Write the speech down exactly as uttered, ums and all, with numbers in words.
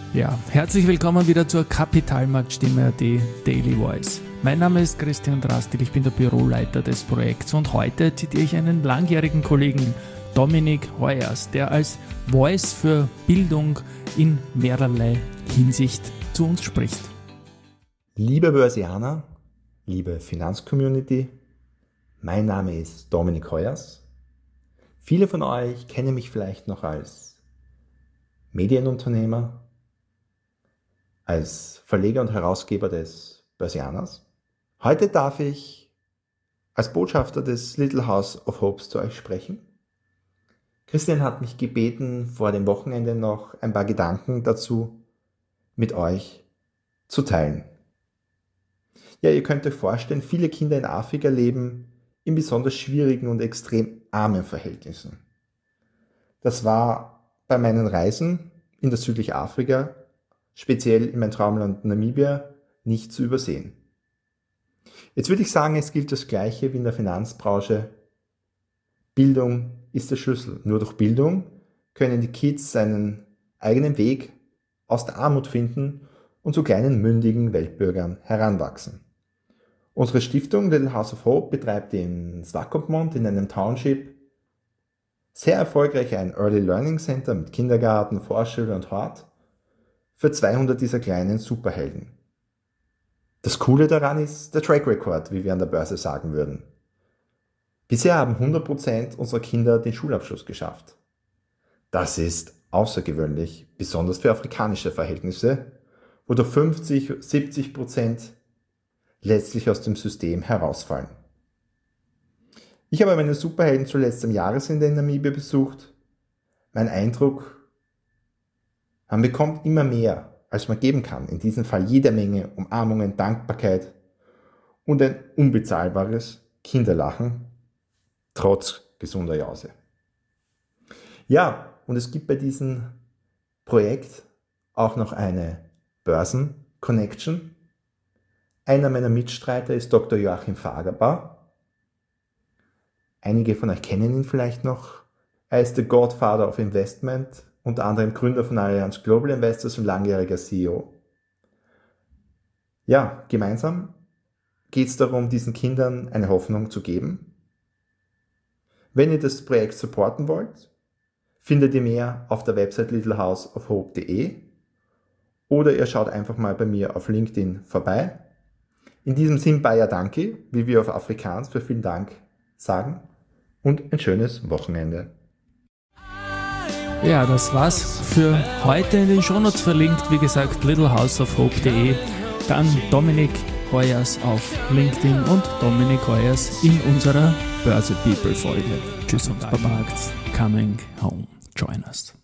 Ja, herzlich willkommen wieder zur Kapitalmarktstimme A T Daily Voice. Mein Name ist Christian Drastil, ich bin der Büroleiter des Projekts und heute zitiere ich einen langjährigen Kollegen, Dominik Heuers, der als Voice für Bildung in mehrerlei Hinsicht zu uns spricht. Liebe Börsianer, liebe Finanzcommunity, mein Name ist Dominik Heuers. Viele von euch kennen mich vielleicht noch als Medienunternehmer, als Verleger und Herausgeber des Börsianers. Heute darf ich als Botschafter des Little House of Hopes zu euch sprechen. Christian hat mich gebeten, vor dem Wochenende noch ein paar Gedanken dazu mit euch zu teilen. Ja, ihr könnt euch vorstellen, viele Kinder in Afrika leben in besonders schwierigen und extrem armen Verhältnissen. Das war bei meinen Reisen in das südliche Afrika, speziell in mein Traumland Namibia, nicht zu übersehen. Jetzt würde ich sagen, es gilt das Gleiche wie in der Finanzbranche. Bildung ist der Schlüssel. Nur durch Bildung können die Kids seinen eigenen Weg aus der Armut finden und zu kleinen, mündigen Weltbürgern heranwachsen. Unsere Stiftung Little House of Hope betreibt in Swakopmund in einem Township sehr erfolgreich ein Early Learning Center mit Kindergarten, Vorschule und Hort für zweihundert dieser kleinen Superhelden. Das Coole daran ist der Track Record, wie wir an der Börse sagen würden. Bisher haben hundert Prozent unserer Kinder den Schulabschluss geschafft. Das ist außergewöhnlich, besonders für afrikanische Verhältnisse, wo durch fünfzig, siebzig Prozent letztlich aus dem System herausfallen. Ich habe meine Superhelden zuletzt am Jahresende in Namibia besucht. Mein Eindruck: Man bekommt immer mehr, als man geben kann. In diesem Fall jede Menge Umarmungen, Dankbarkeit und ein unbezahlbares Kinderlachen, trotz gesunder Jause. Ja, und es gibt bei diesem Projekt auch noch eine Börsen-Connection. Einer meiner Mitstreiter ist Doktor Joachim Fagerbaur. Einige von euch kennen ihn vielleicht noch. Er ist der Godfather of Investment, unter anderem Gründer von Allianz Global Investors und langjähriger C E O. Ja, gemeinsam geht es darum, diesen Kindern eine Hoffnung zu geben. Wenn ihr das Projekt supporten wollt, findet ihr mehr auf der Website little house of hope punkt de oder ihr schaut einfach mal bei mir auf LinkedIn vorbei. In diesem Sinn Baya Danke, wie wir auf Afrikaans für vielen Dank sagen, und ein schönes Wochenende. Ja, das war's für heute. In den Shownotes verlinkt, wie gesagt, little house of hope punkt de, dann Dominik Heuers auf LinkedIn und Dominik Heuers in unserer Börse People Folge. Tschüss und Baba, coming home. Join us.